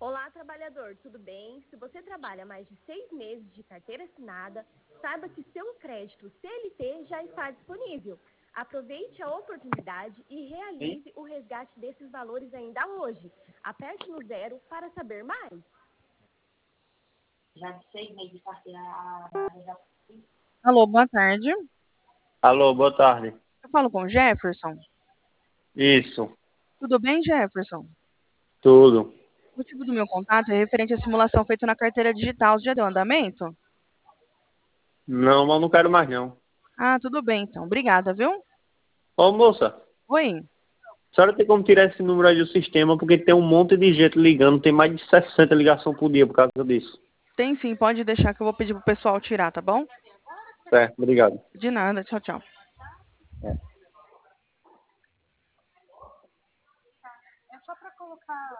Olá, trabalhador, tudo bem? Se você trabalha mais de 6 meses de carteira assinada, saiba que seu crédito CLT já está disponível. Aproveite a oportunidade e realize o resgate desses valores ainda hoje. Aperte no 0 para saber mais. Já de 6 meses de carteira, já... Alô, boa tarde. Alô, boa tarde. Eu falo com o Jefferson. Isso, Tudo bem, Jefferson? tudo. O motivo do meu contato é referente à simulação feita na carteira digital. Você já deu andamento? Não, mas não quero mais não. Ah, tudo bem, então. Obrigada, viu? Ô, moça, Oi. a senhora tem como tirar esse número aí do sistema, porque tem um monte de gente ligando, tem mais de 60 ligações por dia por causa disso. Tem sim, pode deixar que eu vou pedir pro pessoal tirar, tá bom? Certo, obrigado. De nada, tchau, tchau. É. É só para colocar